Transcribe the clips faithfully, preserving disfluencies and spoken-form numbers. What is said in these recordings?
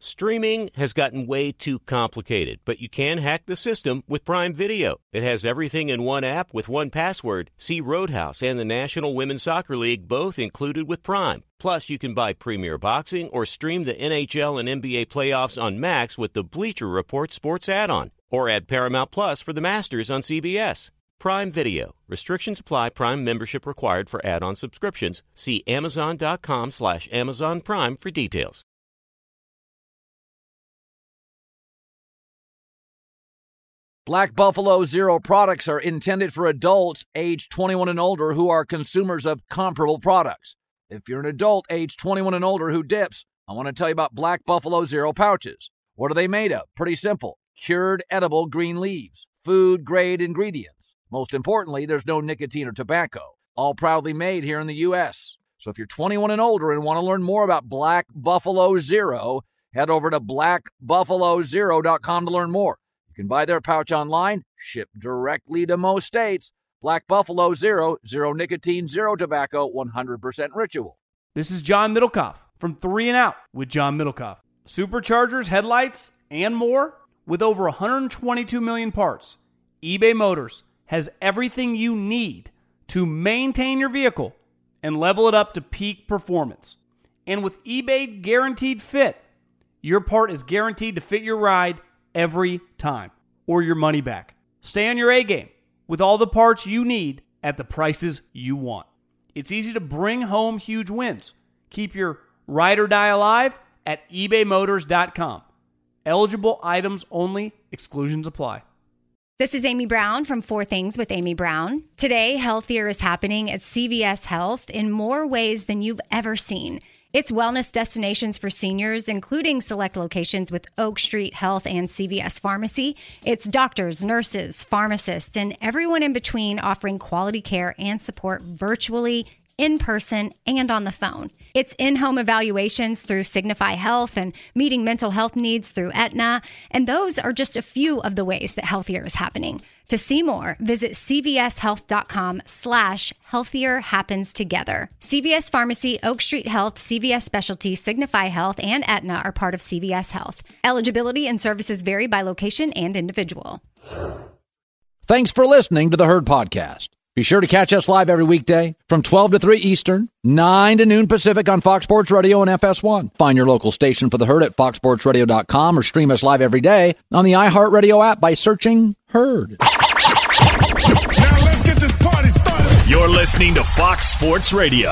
Streaming has gotten way too complicated, but you can hack the system with Prime Video. It has everything in one app with one password. See Roadhouse and the National Women's Soccer League both included with Prime. Plus, you can buy Premier Boxing or stream the N H L and N B A playoffs on Max with the Bleacher Report Sports add-on. Or add Paramount Plus for the Masters on C B S. Prime Video. Restrictions apply. Prime membership required for add-on subscriptions. See Amazon.com slash Amazon Prime for details. Black Buffalo Zero products are intended for adults age twenty-one and older who are consumers of comparable products. If you're an adult age twenty-one and older who dips, I want to tell you about Black Buffalo Zero pouches. What are they made of? Pretty simple. Cured edible green leaves. Food-grade ingredients. Most importantly, there's no nicotine or tobacco. All proudly made here in the U S So if you're twenty-one and older and want to learn more about Black Buffalo Zero, head over to black buffalo zero dot com to learn more. You can buy their pouch online, ship directly to most states. Black Buffalo Zero, zero nicotine, zero tobacco, one hundred percent ritual. This is John Middlecoff from Three and Out with John Middlecoff. Superchargers, headlights, and more. With over one hundred twenty-two million parts, eBay Motors has everything you need to maintain your vehicle and level it up to peak performance. And with eBay Guaranteed Fit, your part is guaranteed to fit your ride every time or your money back. Stay on your A game with all the parts you need at the prices you want. It's easy to bring home huge wins. Keep your ride or die alive at ebay motors dot com. Eligible items only. Exclusions apply. This is Amy Brown from Four Things with Amy Brown. Today, healthier is happening at C V S Health in more ways than you've ever seen. It's wellness destinations for seniors, including select locations with Oak Street Health and C V S Pharmacy. It's doctors, nurses, pharmacists, and everyone in between offering quality care and support virtually, in person, and on the phone. It's in-home evaluations through Signify Health and meeting mental health needs through Aetna. And those are just a few of the ways that healthier is happening. To see more, visit cvshealth.com slash healthier happens together. C V S Pharmacy, Oak Street Health, C V S Specialty, Signify Health, and Aetna are part of C V S Health. Eligibility and services vary by location and individual. Thanks for listening to the Herd Podcast. Be sure to catch us live every weekday from twelve to three Eastern, nine to noon Pacific on Fox Sports Radio and F S one. Find your local station for the Herd at fox sports radio dot com or stream us live every day on the iHeartRadio app by searching Herd. Now let's get this party started. You're listening to Fox Sports Radio.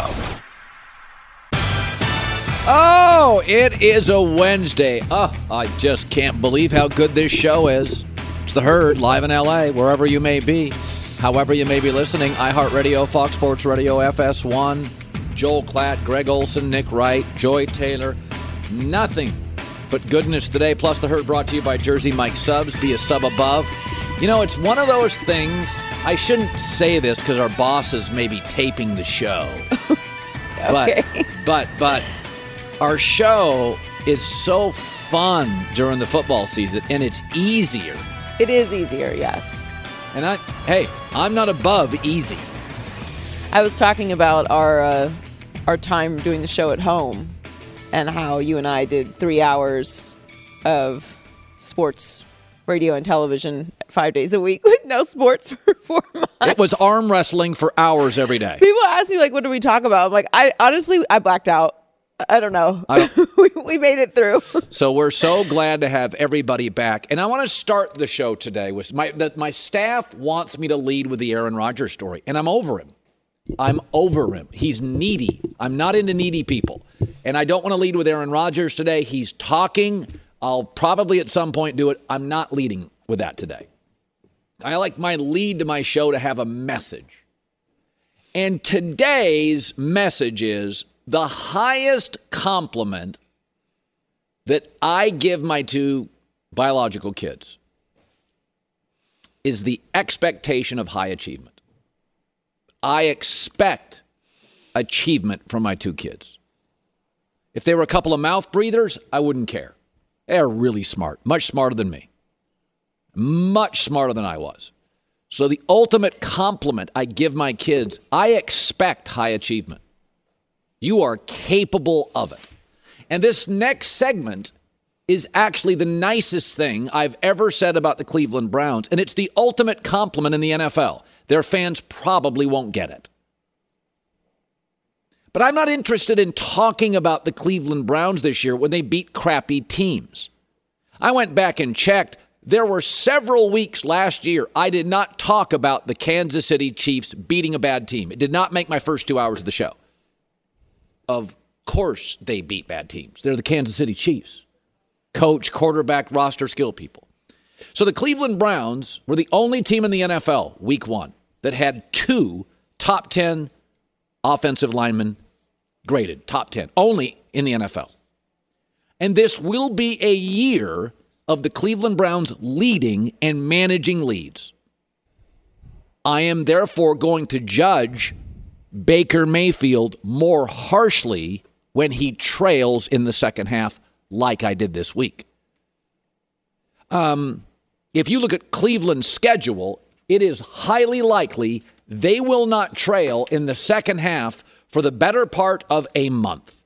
Oh, it is a Wednesday. Oh, I just can't believe how good this show is. It's the Herd, live in L A, wherever you may be. However you may be listening, iHeartRadio, Fox Sports Radio, F S one, Joel Klatt, Greg Olson, Nick Wright, Joy Taylor. Nothing but goodness today. Plus, the Herd brought to you by Jersey Mike Subs. Be a sub above. You know, it's one of those things. I shouldn't say this because our boss is maybe taping the show. Okay. But, but, but our show is so fun during the football season, and it's easier. It is easier, yes. And I, hey, I'm not above easy. I was talking about our uh, our time doing the show at home and how you and I did three hours of sports, radio, and television five days a week with no sports for four months. It was arm wrestling for hours every day. People ask me, like, what do we talk about? I'm like, I honestly, I blacked out. I don't know. I don't, we, we made it through. So we're so glad to have everybody back. And I want to start the show today with my that my staff wants me to lead with the Aaron Rodgers story. And I'm over him. I'm over him. He's needy. I'm not into needy people. And I don't want to lead with Aaron Rodgers today. He's talking. I'll probably at some point do it. I'm not leading with that today. I like my lead to my show to have a message. And today's message is the highest compliment that I give my two biological kids is the expectation of high achievement. I expect achievement from my two kids. If they were a couple of mouth breathers, I wouldn't care. They're really smart, much smarter than me, much smarter than I was. So the ultimate compliment I give my kids, I expect high achievement. You are capable of it. And this next segment is actually the nicest thing I've ever said about the Cleveland Browns, and it's the ultimate compliment in the N F L. Their fans probably won't get it. But I'm not interested in talking about the Cleveland Browns this year when they beat crappy teams. I went back and checked. There were several weeks last year I did not talk about the Kansas City Chiefs beating a bad team. It did not make my first two hours of the show. Of course they beat bad teams. They're the Kansas City Chiefs. Coach, quarterback, roster, skill people. So the Cleveland Browns were the only team in the N F L week one that had two top ten offensive linemen graded, top ten, only in the N F L. And this will be a year of the Cleveland Browns leading and managing leads. I am therefore going to judge Baker Mayfield more harshly when he trails in the second half, like I did this week. Um, if you look at Cleveland's schedule, it is highly likely they will not trail in the second half for the better part of a month.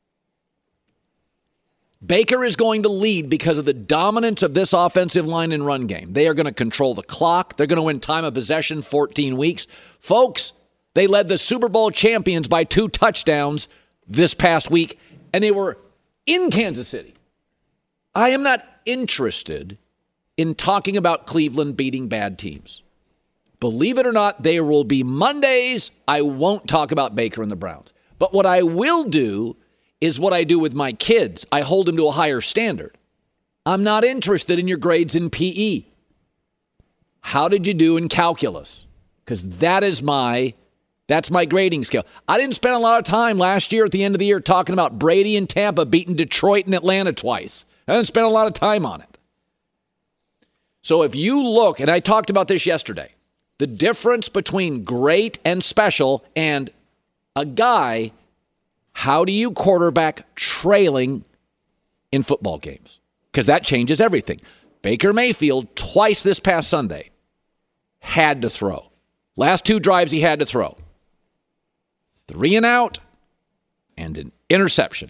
Baker is going to lead because of the dominance of this offensive line and run game. They are going to control the clock. They're going to win time of possession fourteen weeks. Folks, they led the Super Bowl champions by two touchdowns this past week, and they were in Kansas City. I am not interested in talking about Cleveland beating bad teams. Believe it or not, there will be Mondays I won't talk about Baker and the Browns. But what I will do is what I do with my kids. I hold them to a higher standard. I'm not interested in your grades in P E. How did you do in calculus? Because that is my, that's my grading scale. I didn't spend a lot of time last year at the end of the year talking about Brady and Tampa beating Detroit and Atlanta twice. I didn't spend a lot of time on it. So if you look, and I talked about this yesterday, the difference between great and special and a guy, how do you quarterback trailing in football games? Because that changes everything. Baker Mayfield, twice this past Sunday, had to throw. Last two drives he had to throw. Three and out and an interception.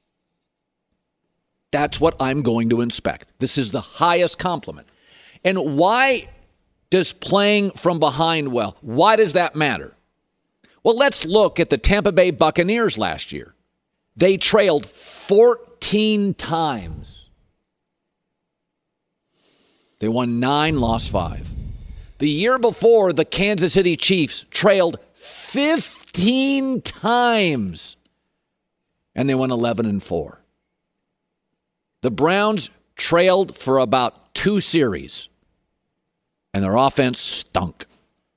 That's what I'm going to inspect. This is the highest compliment. And why does playing from behind well, why does that matter? Well, let's look at the Tampa Bay Buccaneers last year. They trailed fourteen times. They won nine, lost five. The year before, the Kansas City Chiefs trailed fifteen times, and they won eleven and four. The Browns trailed for about two series, and their offense stunk.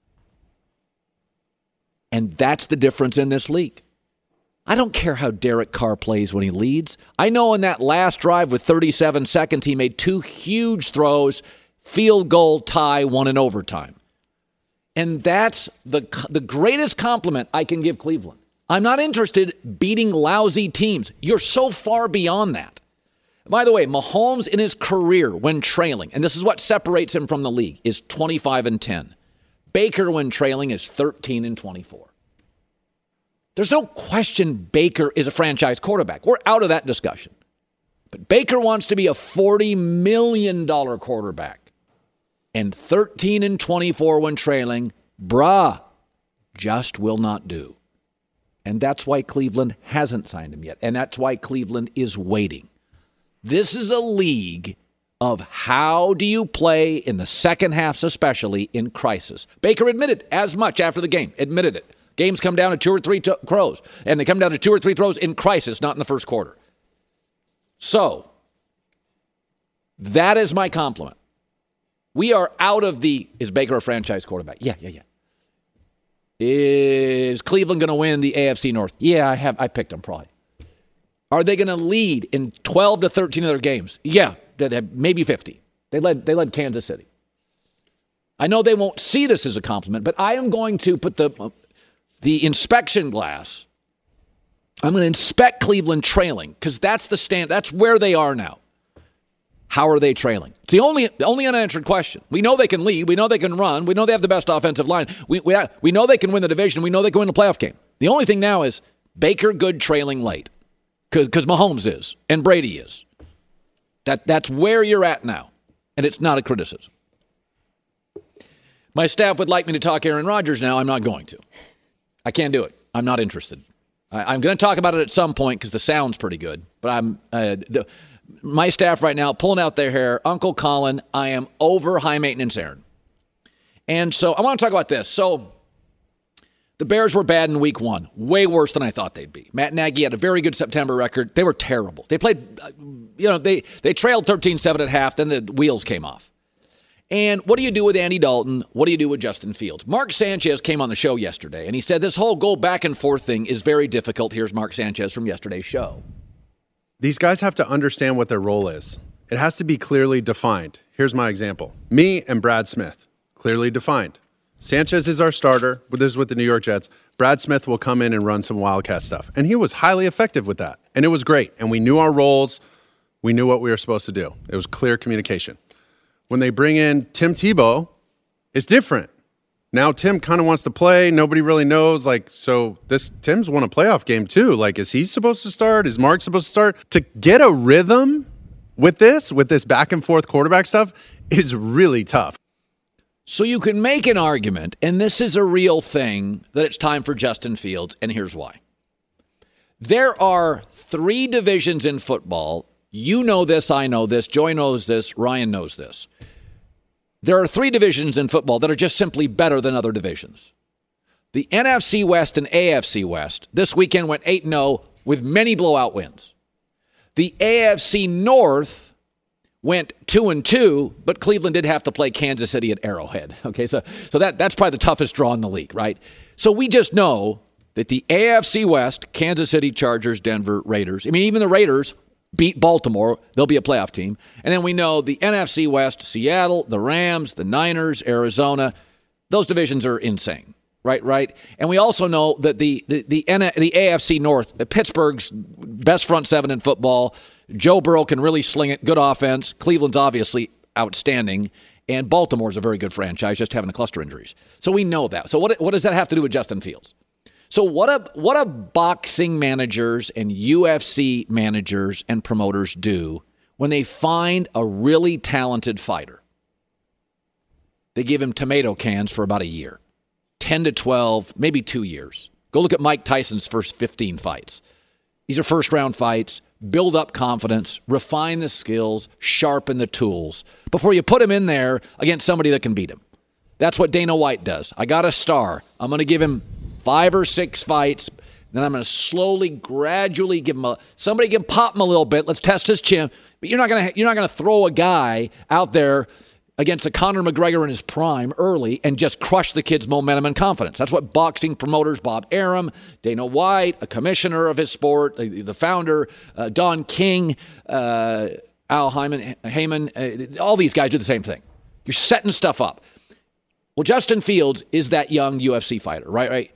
And that's the difference in this league. I don't care how Derek Carr plays when he leads. I know in that last drive with thirty-seven seconds, he made two huge throws, field goal, tie, one in overtime. And that's the, the greatest compliment I can give Cleveland. I'm not interested in beating lousy teams. You're so far beyond that. By the way, Mahomes in his career when trailing, and this is what separates him from the league, is twenty-five and ten. Baker when trailing is thirteen and twenty-four. There's no question Baker is a franchise quarterback. We're out of that discussion. But Baker wants to be a forty million dollars quarterback. And thirteen and twenty-four when trailing, brah, just will not do. And that's why Cleveland hasn't signed him yet. And that's why Cleveland is waiting. This is a league of how do you play in the second halves, especially in crisis. Baker admitted as much after the game, admitted it. Games come down to two or three t- throws, and they come down to two or three throws in crisis, not in the first quarter. So, that is my compliment. We are out of the, is Baker a franchise quarterback? Yeah, yeah, yeah. Is Cleveland going to win the A F C North? Yeah, I have. I picked them probably. Are they going to lead in twelve to thirteen other games? Yeah, maybe fifty. They led they led Kansas City. I know they won't see this as a compliment, but I am going to put the the inspection glass. I'm going to inspect Cleveland trailing because that's the stand. That's where they are now. How are they trailing? It's the only the only unanswered question. We know they can lead. We know they can run. We know they have the best offensive line. We we we know they can win the division. We know they can win a playoff game. The only thing now is Baker good trailing late. Because Mahomes is, and Brady is. That That's where you're at now, and it's not a criticism. My staff would like me to talk Aaron Rodgers now. I'm not going to. I can't do it. I'm not interested. I, I'm going to talk about it at some point because the sound's pretty good. But I'm uh, the, my staff right now pulling out their hair. Uncle Colin, I am over high maintenance Aaron. And so I want to talk about this. So the Bears were bad in week one, way worse than I thought they'd be. Matt Nagy had a very good September record. They were terrible. They played, you know, they, they trailed thirteen seven at half, then the wheels came off. And what do you do with Andy Dalton? What do you do with Justin Fields? Mark Sanchez came on the show yesterday, and he said this whole go back and forth thing is very difficult. Here's Mark Sanchez from yesterday's show. These guys have to understand what their role is. It has to be clearly defined. Here's my example. Me and Brad Smith, clearly defined. Sanchez is our starter. This is with the New York Jets. Brad Smith will come in and run some Wildcat stuff. And he was highly effective with that. And it was great. And we knew our roles. We knew what we were supposed to do. It was clear communication. When they bring in Tim Tebow, it's different. Now Tim kind of wants to play. Nobody really knows. Like, so this Tim's won a playoff game too. Like, is he supposed to start? Is Mark supposed to start? To get a rhythm with this, with this back and forth quarterback stuff is really tough. So you can make an argument, and this is a real thing, that it's time for Justin Fields, and here's why. There are three divisions in football. You know this, I know this, Joy knows this, Ryan knows this. There are three divisions in football that are just simply better than other divisions. The N F C West and A F C West this weekend went eight and oh with many blowout wins. The A F C North went two and two, but Cleveland did have to play Kansas City at Arrowhead. Okay, so so that that's probably the toughest draw in the league, right? So we just know that the A F C West, Kansas City, Chargers, Denver, Raiders. I mean, even the Raiders beat Baltimore. They'll be a playoff team. And then we know the N F C West, Seattle, the Rams, the Niners, Arizona. Those divisions are insane, right? Right. And we also know that the the the, N- the A F C North, Pittsburgh's best front seven in football. Joe Burrow can really sling it. Good offense. Cleveland's obviously outstanding. And Baltimore's a very good franchise, just having the cluster injuries. So we know that. So what what does that have to do with Justin Fields? So what a, what a boxing managers and U F C managers and promoters do when they find a really talented fighter? They give him tomato cans for about a year. ten to twelve, maybe two years. Go look at Mike Tyson's first fifteen fights. These are first-round fights. Build up confidence, refine the skills, sharpen the tools before you put him in there against somebody that can beat him. That's what Dana White does. I got a star. I'm going to give him five or six fights. Then I'm going to slowly, gradually give him a somebody can pop him a little bit. Let's test his chin. But you're not going to you're not going to throw a guy out there against a Conor McGregor in his prime early and just crush the kid's momentum and confidence. That's what boxing promoters, Bob Arum, Dana White, a commissioner of his sport, the, the founder, uh, Don King, uh, Al Heyman, Heyman, uh, all these guys do the same thing. You're setting stuff up. Well, Justin Fields is that young U F C fighter, right? Right.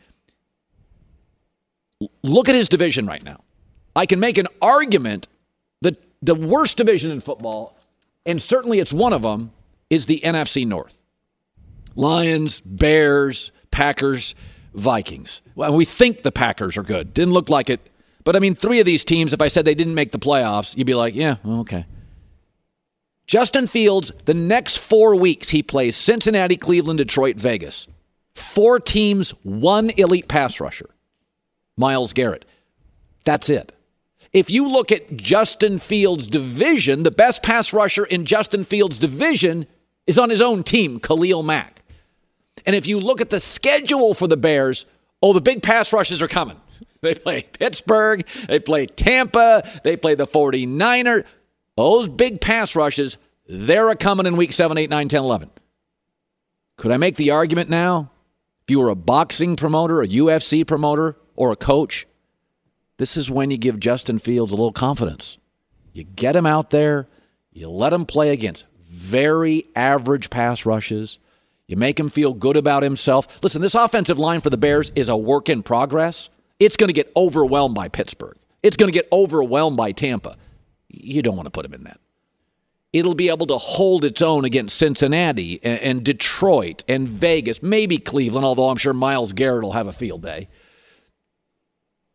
Look at his division right now. I can make an argument that the worst division in football, and certainly it's one of them, is the N F C North. Lions, Bears, Packers, Vikings. Well, we think the Packers are good. Didn't look like it. But, I mean, three of these teams, if I said they didn't make the playoffs, you'd be like, yeah, okay. Justin Fields, the next four weeks he plays Cincinnati, Cleveland, Detroit, Vegas. Four teams, one elite pass rusher. Myles Garrett. That's it. If you look at Justin Fields' division, the best pass rusher in Justin Fields' division is on his own team, Khalil Mack. And if you look at the schedule for the Bears, oh, the big pass rushes are coming. They play Pittsburgh, they play Tampa, they play the 49ers. Those big pass rushes, they're a coming in week seven, eight, nine, ten, eleven. Could I make the argument now? If you were a boxing promoter, a U F C promoter, or a coach, this is when you give Justin Fields a little confidence. You get him out there, you let him play against very average pass rushes, you make him feel good about himself. Listen, this offensive line for the Bears is a work in progress. It's going to get overwhelmed by Pittsburgh. It's going to get overwhelmed by Tampa. You don't want to put him in that. It'll be able to hold its own against Cincinnati and, and Detroit and Vegas, maybe Cleveland, although I'm sure Myles Garrett will have a field day.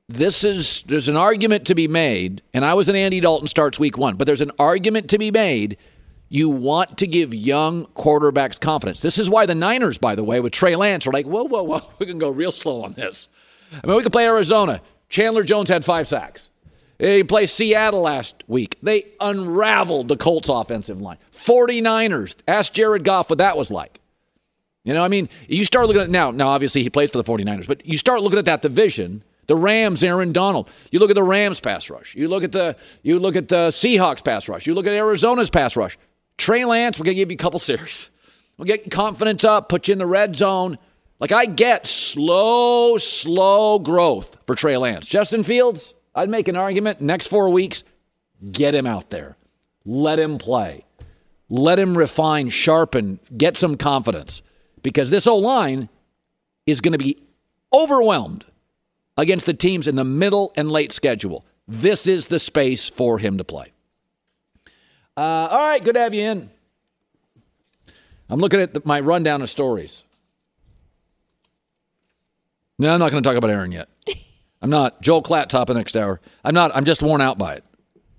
this is, there's an argument to be made, and I was an Andy Dalton starts week one, but there's an argument to be made. You want to give young quarterbacks confidence. This is why the Niners, by the way, with Trey Lance, are like, whoa, whoa, whoa, we can go real slow on this. I mean, we can play Arizona. Chandler Jones had five sacks. He played Seattle last week. They unraveled the Colts offensive line. forty-niners. Ask Jared Goff what that was like. You know, I mean, you start looking at now, now obviously he plays for the forty-niners, but you start looking at that division, the Rams, Aaron Donald. You look at the Rams pass rush. You look at the you look at the Seahawks pass rush. You look at Arizona's pass rush. Trey Lance, we're going to give you a couple series. We'll get confidence up, put you in the red zone. Like, I get slow, slow growth for Trey Lance. Justin Fields, I'd make an argument, next four weeks, get him out there. Let him play. Let him refine, sharpen, get some confidence. Because this O-line is going to be overwhelmed against the teams in the middle and late schedule. This is the space for him to play. Uh, all right, good to have you in. I'm looking at the, my rundown of stories. No, I'm not going to talk about Aaron yet. I'm not. Joel Klatt, top of next hour. I'm not. I'm just worn out by it.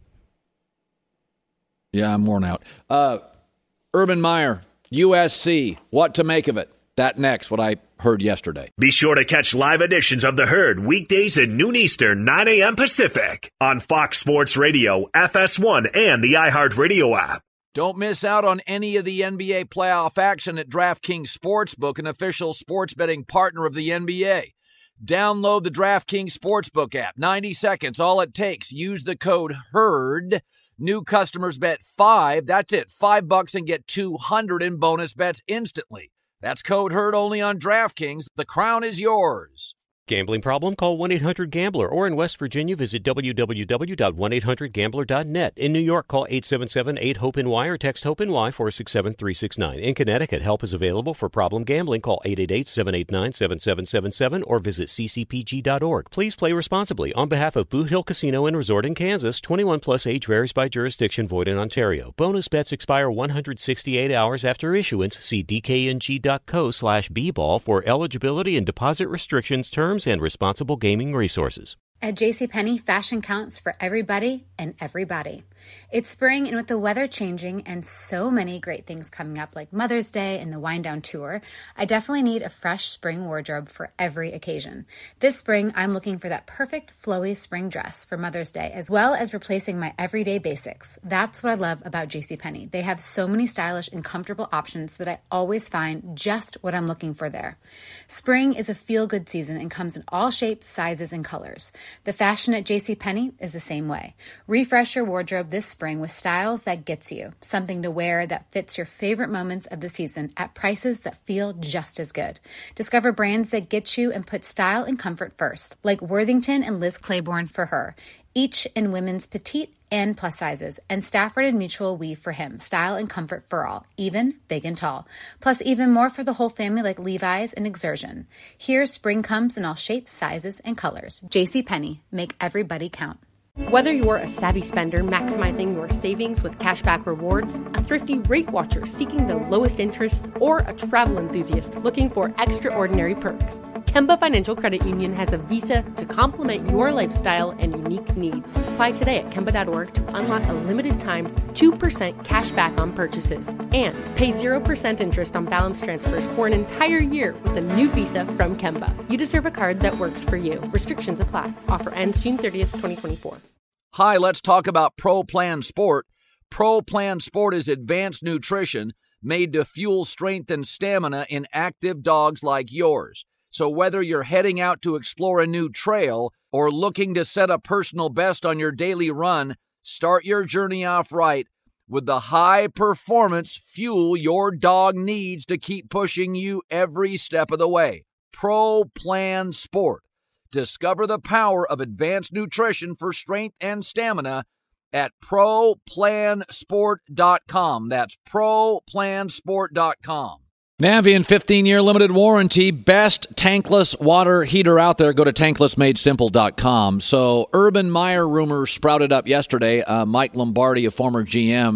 Yeah, I'm worn out. Uh, Urban Meyer, U S C, what to make of it? That next, what I heard yesterday. Be sure to catch live editions of The Herd weekdays at noon Eastern, nine a.m. Pacific on Fox Sports Radio, F S one, and the iHeartRadio app. Don't miss out on any of the N B A playoff action at DraftKings Sportsbook, an official sports betting partner of the N B A. Download the DraftKings Sportsbook app. ninety seconds, all it takes. Use the code HERD. New customers bet five. That's it. Five bucks and get two hundred in bonus bets instantly. That's code HERD only on DraftKings. The crown is yours. Gambling problem? Call one eight hundred gambler, or in West Virginia, visit w w w dot one eight hundred gambler dot net. In New York, call eight seven seven eight hope N Y or text HOPE-NY four six seven three six nine. In Connecticut, help is available for problem gambling. Call eight eight eight seven eight nine seven seven seven seven or visit c c p g dot org. Please play responsibly. On behalf of Boot Hill Casino and Resort in Kansas, twenty-one plus age varies by jurisdiction, void in Ontario. Bonus bets expire one hundred sixty-eight hours after issuance. See d k n g dot co slash b ball for eligibility and deposit restrictions, terms, and responsible gaming resources. At JCPenney, fashion counts for everybody and everybody. It's spring, and with the weather changing and so many great things coming up like Mother's Day and the Wind Down Tour, I definitely need a fresh spring wardrobe for every occasion. This spring, I'm looking for that perfect flowy spring dress for Mother's Day, as well as replacing my everyday basics. That's what I love about JCPenney. They have so many stylish and comfortable options that I always find just what I'm looking for there. Spring is a feel-good season and comes in all shapes, sizes, and colors. The fashion at JCPenney is the same way. Refresh your wardrobe this spring with styles that gets you, something to wear that fits your favorite moments of the season at prices that feel just as good. Discover brands that get you and put style and comfort first, like Worthington and Liz Claiborne for her, each in women's petite and plus sizes, and Stafford and Mutual weave for him, style and comfort for all, even big and tall. Plus even more for the whole family like Levi's and Exertion. Here, spring comes in all shapes, sizes, and colors. JCPenney, make everybody count. Whether you're a savvy spender maximizing your savings with cashback rewards, a thrifty rate watcher seeking the lowest interest, or a travel enthusiast looking for extraordinary perks, Kemba Financial Credit Union has a visa to complement your lifestyle and unique needs. Apply today at Kemba dot org to unlock a limited time two percent cash back on purchases and pay zero percent interest on balance transfers for an entire year with a new visa from Kemba. You deserve a card that works for you. Restrictions apply. Offer ends June thirtieth, twenty twenty-four. Hi, let's talk about Pro Plan Sport. Pro Plan Sport is advanced nutrition made to fuel strength and stamina in active dogs like yours. So whether you're heading out to explore a new trail or looking to set a personal best on your daily run, start your journey off right with the high performance fuel your dog needs to keep pushing you every step of the way. Pro Plan Sport. Discover the power of advanced nutrition for strength and stamina at pro plan sport dot com. That's pro plan sport dot com. Navien fifteen-year limited warranty, best tankless water heater out there. Go to tankless made simple dot com. So Urban Meyer rumors sprouted up yesterday. Uh, Mike Lombardi, a former G M,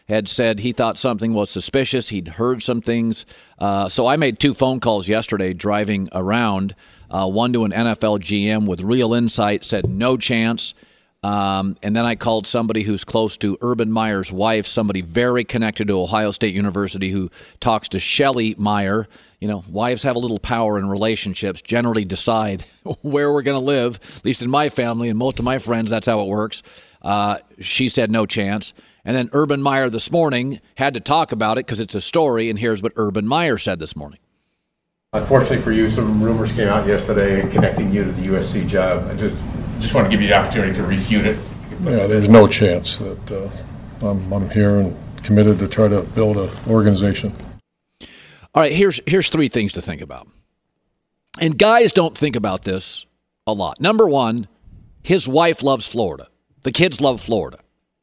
had said he thought something was suspicious. He'd heard some things. Uh, so I made two phone calls yesterday driving around, uh, one to an N F L G M with real insight, said no chance. Um, and then I called somebody who's close to Urban Meyer's wife, somebody very connected to Ohio State University who talks to Shelley Meyer. You know, wives have a little power in relationships, generally decide where we're going to live, at least in my family and most of my friends, that's how it works. Uh, she said no chance. And then Urban Meyer this morning had to talk about it because it's a story, and here's what Urban Meyer said this morning. Unfortunately for you, some rumors came out yesterday connecting you to the U S C job. I just just want to give you the opportunity to refute it. Yeah, there's no chance that uh, I'm, I'm here and committed to try to build an organization. All right, here's here's three things to think about. And guys don't think about this a lot. Number one, his wife loves Florida. The kids love Florida.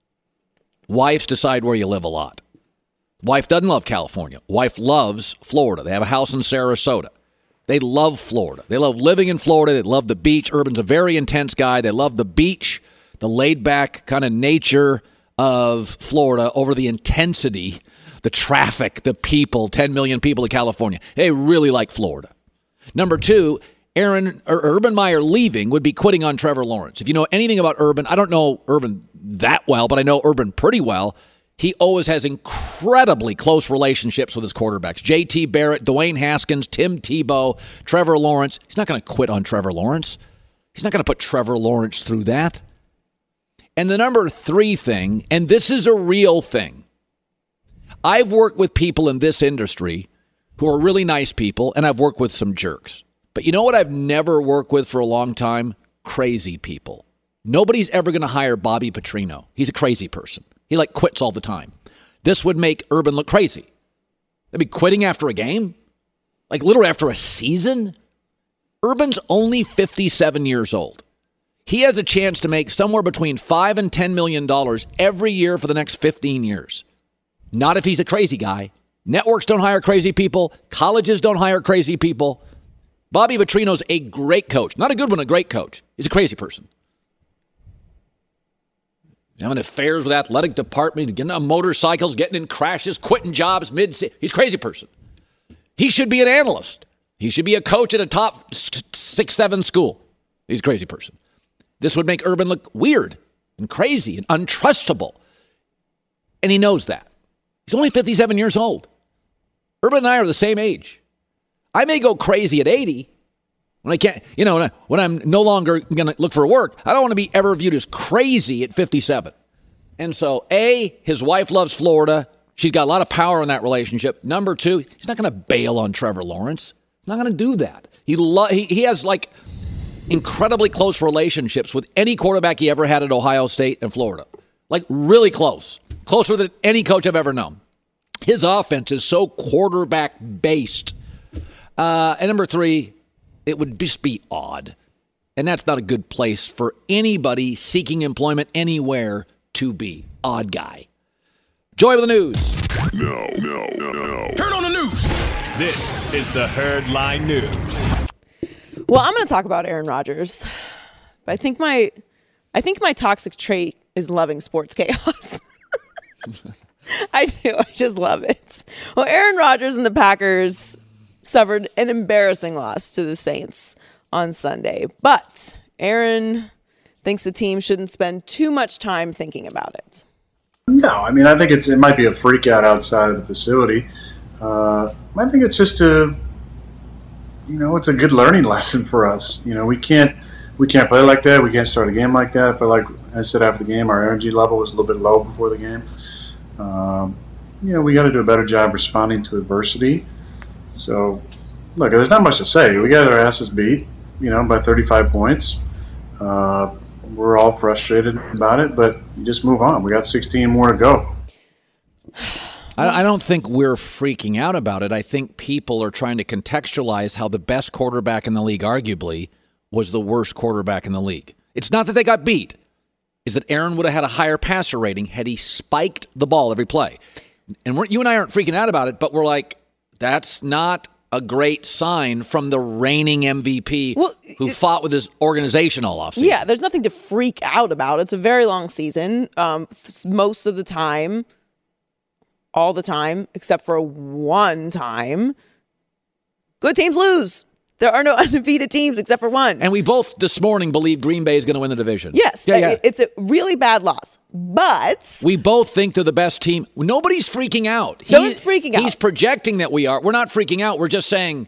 Wives decide where you live a lot. Wife doesn't love California. Wife loves Florida. They have a house in Sarasota. They love Florida. They love living in Florida. They love the beach. Urban's a very intense guy. They love the beach, the laid-back kind of nature of Florida over the intensity, the traffic, the people, ten million people in California. They really like Florida. Number two, Aaron or Urban Meyer leaving would be quitting on Trevor Lawrence. If you know anything about Urban, I don't know Urban that well, but I know Urban pretty well. He always has incredibly close relationships with his quarterbacks. J T Barrett, Dwayne Haskins, Tim Tebow, Trevor Lawrence. He's not going to quit on Trevor Lawrence. He's not going to put Trevor Lawrence through that. And the number three thing, and this is a real thing, I've worked with people in this industry who are really nice people, and I've worked with some jerks. But you know what I've never worked with for a long time? Crazy people. Nobody's ever going to hire Bobby Petrino. He's a crazy person. He, like, quits all the time. This would make Urban look crazy. They'd be quitting after a game? Like, literally after a season? Urban's only fifty-seven years old. He has a chance to make somewhere between five and ten million dollars every year for the next fifteen years. Not if he's a crazy guy. Networks don't hire crazy people. Colleges don't hire crazy people. Bobby Petrino's a great coach. Not a good one, a great coach. He's a crazy person. Having affairs with athletic department, getting on motorcycles, getting in crashes, quitting jobs mid. He's a crazy person. He should be an analyst. He should be a coach at a top six, seven school. He's a crazy person. This would make Urban look weird and crazy and untrustable. And he knows that. He's only fifty-seven years old. Urban and I are the same age. I may go crazy at eighty. When I can't, you know, when, I, when I'm no longer going to look for work, I don't want to be ever viewed as crazy at fifty-seven. And so, A, his wife loves Florida. She's got a lot of power in that relationship. Number two, he's not going to bail on Trevor Lawrence. He's not going to do that. He, lo- he he has, like, incredibly close relationships with any quarterback he ever had at Ohio State and Florida. Like, really close. Closer than any coach I've ever known. His offense is so quarterback-based. Uh, and number three, it would just be odd. And that's not a good place for anybody seeking employment anywhere to be. Odd guy. Joy with the news. No, no, no, no. Turn on the news. This is the Herd Line News. Well, I'm going to talk about Aaron Rodgers. But I think my I think my toxic trait is loving sports chaos. I do. I just love it. Well, Aaron Rodgers and the Packers suffered an embarrassing loss to the Saints on Sunday. But Aaron thinks the team shouldn't spend too much time thinking about it. No, I mean, I think it's it might be a freak out outside of the facility. Uh, I think it's just a, you know, it's a good learning lesson for us. You know, we can't we can't play like that. We can't start a game like that. I feel like I said after the game, our energy level was a little bit low before the game. Um, you know, we got to do a better job responding to adversity. So, look, there's not much to say. We got our asses beat, you know, by thirty-five points. Uh, we're all frustrated about it, but you just move on. We got sixteen more to go. I, I don't think we're freaking out about it. I think people are trying to contextualize how the best quarterback in the league, arguably, was the worst quarterback in the league. It's not that they got beat. It's that Aaron would have had a higher passer rating had he spiked the ball every play. And we're, you and I aren't freaking out about it, but we're like, that's not a great sign from the reigning M V P well, who it, fought with his organization all offseason. Yeah, there's nothing to freak out about. It's a very long season. Um, most of the time, all the time, except for one time. Good teams lose. There are no undefeated teams except for one. And we both this morning believe Green Bay is going to win the division. Yes. Yeah, yeah. It's a really bad loss. But we both think they're the best team. Nobody's freaking out. No one's freaking out. He's projecting that we are. We're not freaking out. We're just saying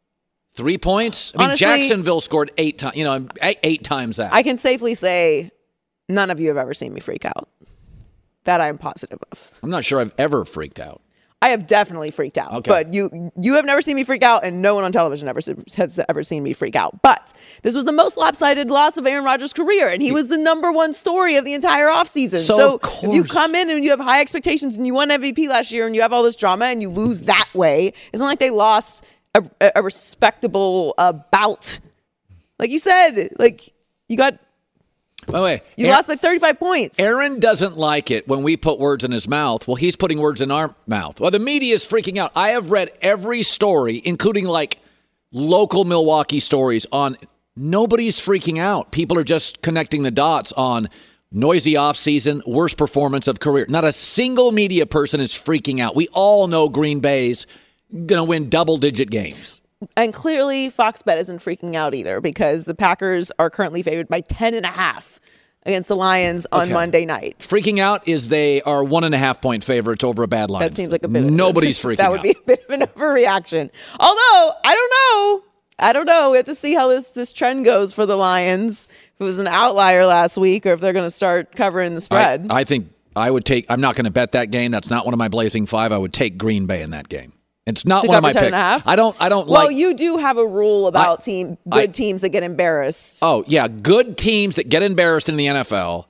three points. I mean, Honestly, Jacksonville scored eight times. You know, eight, eight times that. I can safely say none of you have ever seen me freak out. That I'm positive of. I'm not sure I've ever freaked out. I have definitely freaked out, okay. but you you have never seen me freak out, and no one on television ever has ever seen me freak out. But this was the most lopsided loss of Aaron Rodgers' career, and he was the number one story of the entire offseason. So, so if you come in and you have high expectations and you won M V P last year and you have all this drama and you lose that way, it's not like they lost a, a respectable uh, bout. Like you said, like you got... By the way, you Aaron, lost by thirty-five points. Aaron doesn't like it when we put words in his mouth. Well, he's putting words in our mouth. Well, the media is freaking out. I have read every story, including like local Milwaukee stories on nobody's freaking out. People are just connecting the dots on noisy offseason, worst performance of career. Not a single media person is freaking out. We all know Green Bay's going to win double-digit games. And clearly, Fox Bet isn't freaking out either because the Packers are currently favored by ten and a half against the Lions on okay. Monday night. Freaking out is they are one and a half point favorites over a bad Lions. That seems like a bit of Nobody's freaking that out. That would be a bit of an overreaction. Although, I don't know. I don't know. We have to see how this, this trend goes for the Lions. If it was an outlier last week or if they're going to start covering the spread. I, I think I would take, I'm not going to bet that game. That's not one of my Blazing Five. I would take Green Bay in that game. It's not to one of my ten picks. And a half? I don't. I don't well, like. Well, you do have a rule about I, team good I, teams that get embarrassed. Oh yeah, good teams that get embarrassed in the N F L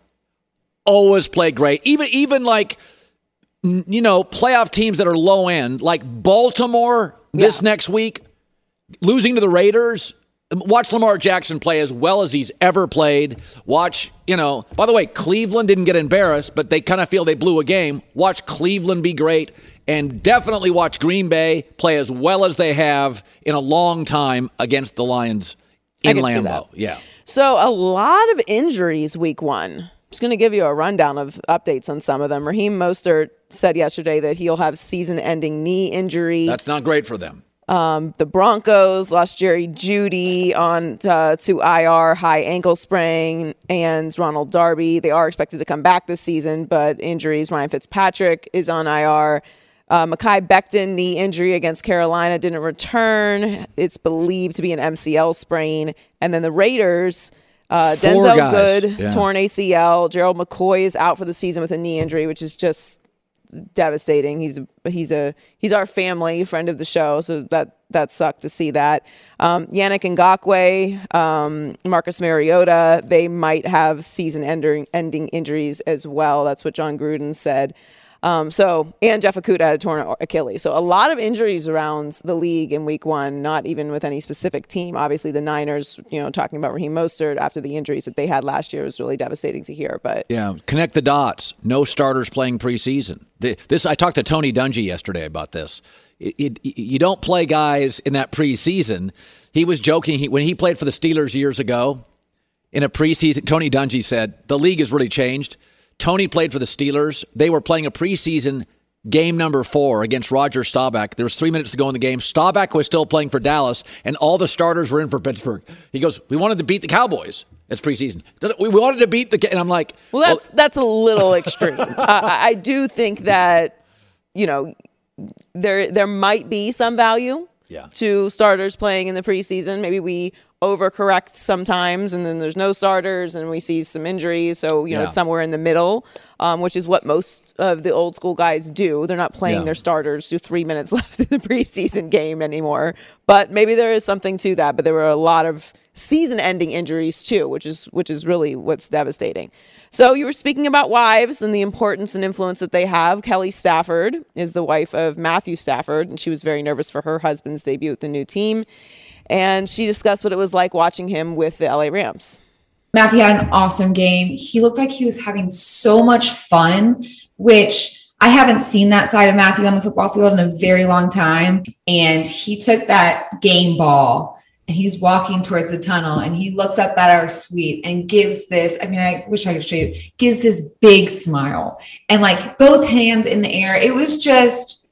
always play great. Even even like you know playoff teams that are low end, like Baltimore this yeah. next week, losing to the Raiders. Watch Lamar Jackson play as well as he's ever played. Watch, you know, by the way, Cleveland didn't get embarrassed, but they kind of feel they blew a game. Watch Cleveland be great, and definitely watch Green Bay play as well as they have in a long time against the Lions in Lambeau. Yeah. So a lot of injuries week one. I'm just going to give you a rundown of updates on some of them. Raheem Mostert said yesterday that he'll have season-ending knee injury. That's not great for them. Um, the Broncos lost Jerry Jeudy on uh, to I R, high ankle sprain, and Ronald Darby. They are expected to come back this season, but injuries. Ryan Fitzpatrick is on I R. Uh, Mekhi Becton, knee injury against Carolina, didn't return. It's believed to be an M C L sprain. And then the Raiders, uh, Denzel guys. Good, yeah. torn A C L. Gerald McCoy is out for the season with a knee injury, which is just devastating. He's a, he's a he's our family friend of the show, so that that sucked to see that. Um, Yannick Ngakoue, um, Marcus Mariota, they might have season-ending ending injuries as well. That's what John Gruden said. Um, so and Jeff Okudah had a torn Achilles. So a lot of injuries around the league in week one, not even with any specific team. Obviously, the Niners, you know, talking about Raheem Mostert after the injuries that they had last year was really devastating to hear. But yeah, connect the dots. No starters playing preseason. The, this I talked to Tony Dungy yesterday about this. It, it, you don't play guys in that preseason. He was joking he, when he played for the Steelers years ago in a preseason. Tony Dungy said the league has really changed. Tony played for the Steelers. They were playing a preseason game number four against Roger Staubach. There was three minutes to go in the game. Staubach was still playing for Dallas, and all the starters were in for Pittsburgh. He goes, we wanted to beat the Cowboys. It's preseason. We wanted to beat the – and I'm like – Well, that's well, that's a little extreme. uh, I do think that, you know, there there might be some value yeah. to starters playing in the preseason. Maybe we – overcorrect sometimes, and then there's no starters, and we see some injuries. So, you know, yeah. it's somewhere in the middle, um, which is what most of the old school guys do. They're not playing yeah. their starters with three minutes left in the preseason game anymore. But maybe there is something to that. But there were a lot of season-ending injuries too, which is which is really what's devastating. So you were speaking about wives and the importance and influence that they have. Kelly Stafford is the wife of Matthew Stafford, and she was very nervous for her husband's debut with the new team. And she discussed what it was like watching him with the L A Rams. Matthew had an awesome game. He looked like he was having so much fun, which I haven't seen that side of Matthew on the football field in a very long time. And he took that game ball and he's walking towards the tunnel, and he looks up at our suite and gives this, I mean, I wish I could show you, gives this big smile and like both hands in the air. It was just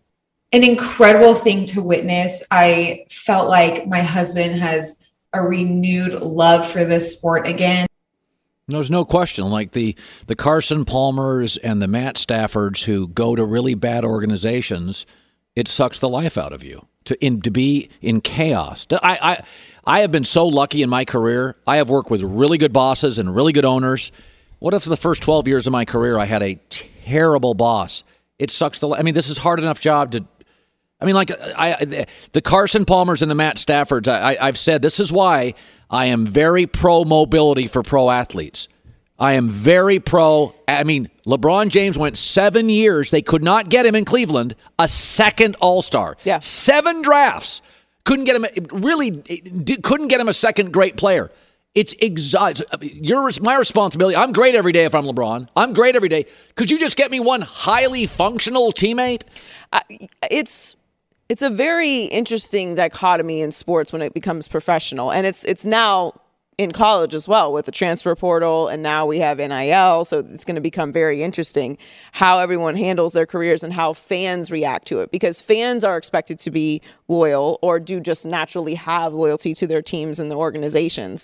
an incredible thing to witness. I felt like my husband has a renewed love for this sport again. There's no question. Like the, the Carson Palmers and the Matt Staffords who go to really bad organizations, it sucks the life out of you to in to be in chaos. I, I I have been so lucky in my career. I have worked with really good bosses and really good owners. What if the first twelve years of my career I had a terrible boss? It sucks the. I mean, this is hard enough job to. I mean, like I, the Carson Palmers and the Matt Staffords. I, I, I've said this is why I am very pro mobility for pro athletes. I am very pro. I mean, LeBron James went seven years. They could not get him in Cleveland a second All-Star. Yeah. Seven drafts. Couldn't get him. Really couldn't get him a second great player. It's exhausting. You're my responsibility. I'm great every day if I'm LeBron. I'm great every day. Could you just get me one highly functional teammate? Uh, it's it's a very interesting dichotomy in sports when it becomes professional, and it's it's now in college as well with the transfer portal, and now we have N I L, so it's going to become very interesting how everyone handles their careers and how fans react to it, because fans are expected to be loyal or do just naturally have loyalty to their teams and their organizations.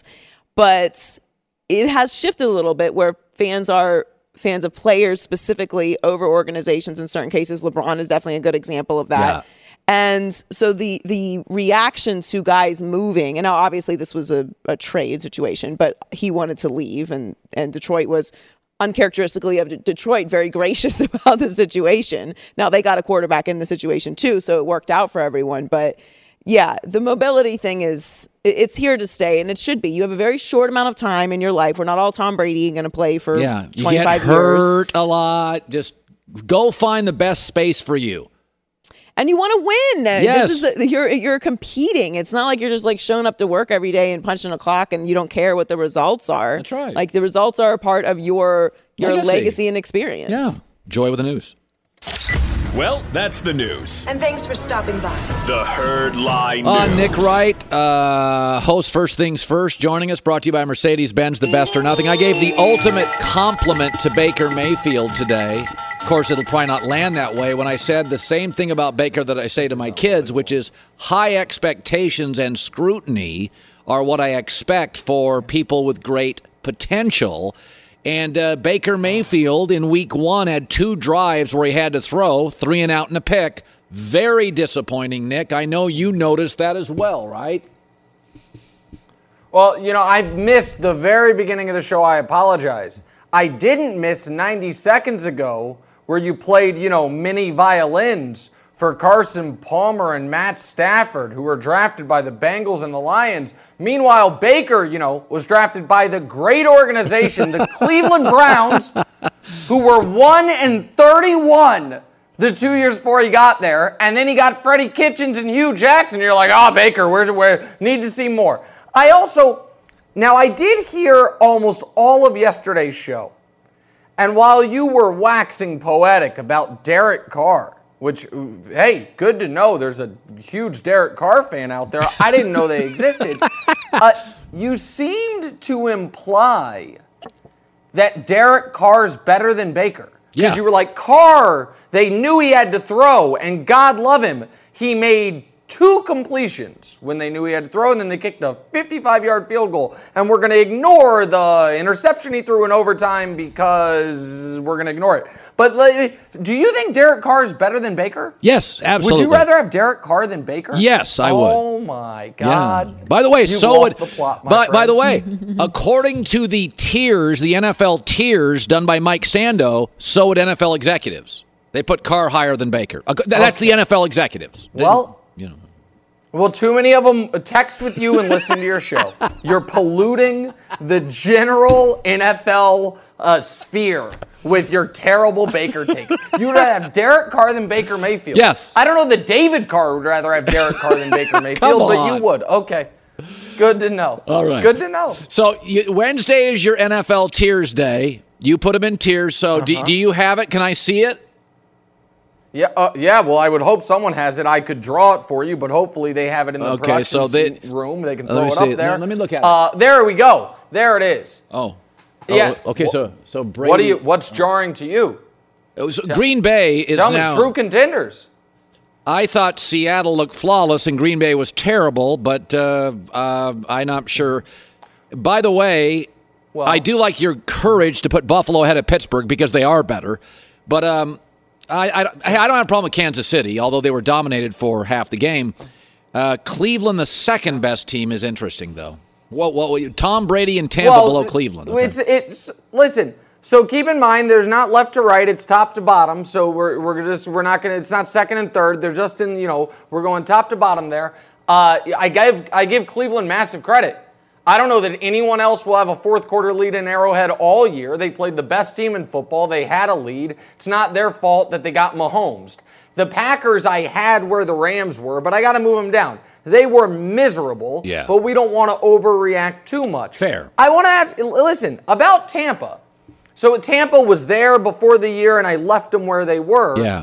But it has shifted a little bit where fans are fans of players specifically over organizations in certain cases. LeBron is definitely a good example of that. Yeah. And so the the reaction to guys moving, and now obviously this was a, a trade situation, but he wanted to leave, and, and Detroit was uncharacteristically of Detroit very gracious about the situation. Now they got a quarterback in the situation too, so it worked out for everyone. But yeah, the mobility thing is, it's here to stay, and it should be. You have a very short amount of time in your life. We're not all Tom Brady going to play for yeah, you twenty-five get years. Hurt a lot. Just go find the best space for you. And you want to win. Yes. This is a, you're you're competing. It's not like you're just like showing up to work every day and punching a clock and you don't care what the results are. That's right. Like the results are a part of your your legacy, legacy and experience. Yeah. Joy with the news. Well, that's the news. And thanks for stopping by. The Herd Lie News. Uh, Nick Wright, uh, host First Things First, joining us, brought to you by Mercedes-Benz, the best or nothing. I gave the ultimate compliment to Baker Mayfield today. Of course, it'll probably not land that way when I said the same thing about Baker that I say to my kids, which is high expectations and scrutiny are what I expect for people with great potential. And uh, Baker Mayfield in week one had two drives where he had to throw, three and out and a pick. Very disappointing, Nick. I know you noticed that as well, right? Well, you know, I missed the very beginning of the show. I apologize. I didn't miss ninety seconds ago where you played, you know, mini violins for Carson Palmer and Matt Stafford, who were drafted by the Bengals and the Lions. Meanwhile, Baker, you know, was drafted by the great organization, the Cleveland Browns, who were one and thirty-one the two years before he got there. And then he got Freddie Kitchens and Hugh Jackson. You're like, oh, Baker, where's where? Need to see more. I also, now I did hear almost all of yesterday's show. And while you were waxing poetic about Derek Carr, which, hey, good to know there's a huge Derek Carr fan out there. I didn't know they existed. Uh, you seemed to imply that Derek Carr's better than Baker. Because yeah. you were like, Carr, they knew he had to throw, and God love him. He made two completions when they knew he had to throw, and then they kicked a fifty-five-yard field goal. And we're going to ignore the interception he threw in overtime because we're going to ignore it. But do you think Derek Carr is better than Baker? Yes, absolutely. Would you rather have Derek Carr than Baker? Yes, I would. Oh, my God. Yeah. By the way, You've so lost would, the plot, my by, friend. by the way, according to the tiers, the N F L tiers done by Mike Sando, so would N F L executives. They put Carr higher than Baker. That's okay. The N F L executives. Well, you know. Well, too many of them text with you and listen to your show. You're polluting the general N F L uh, sphere with your terrible Baker takes. You would rather have Derek Carr than Baker Mayfield. Yes. I don't know that David Carr would rather have Derek Carr than Baker Mayfield, but you would. Okay. It's good to know. All right. It's good to know. So you, Wednesday is your N F L tiers day. You put them in tiers. So uh-huh. do, do you have it? Can I see it? Yeah, uh, yeah. Well, I would hope someone has it. I could draw it for you, but hopefully they have it in the okay, production so they, room. They can let throw me it see. up there. No, let me look at uh, it. There we go. There it is. Oh. Yeah. Oh, okay, so so Brady. What do you? What's jarring to you? It was, Green Bay is tell now me, true contenders. I thought Seattle looked flawless and Green Bay was terrible, but uh, uh, I'm not sure. By the way, well, I do like your courage to put Buffalo ahead of Pittsburgh because they are better. But um, I, I, I don't have a problem with Kansas City, although they were dominated for half the game. Uh, Cleveland, the second best team, is interesting, though. What? What? Tom Brady and Tampa well, below Cleveland. Okay. It's it's listen. So keep in mind, there's not left to right; it's top to bottom. So we're we're just we're not gonna. It's not second and third. They're just in. You know, we're going top to bottom there. Uh, I give I give Cleveland massive credit. I don't know that anyone else will have a fourth quarter lead in Arrowhead all year. They played the best team in football. They had a lead. It's not their fault that they got Mahomes. The Packers I had where the Rams were, but I got to move them down. They were miserable, yeah. but we don't want to overreact too much. Fair. I want to ask, listen, about Tampa. So Tampa was there before the year, and I left them where they were. Yeah.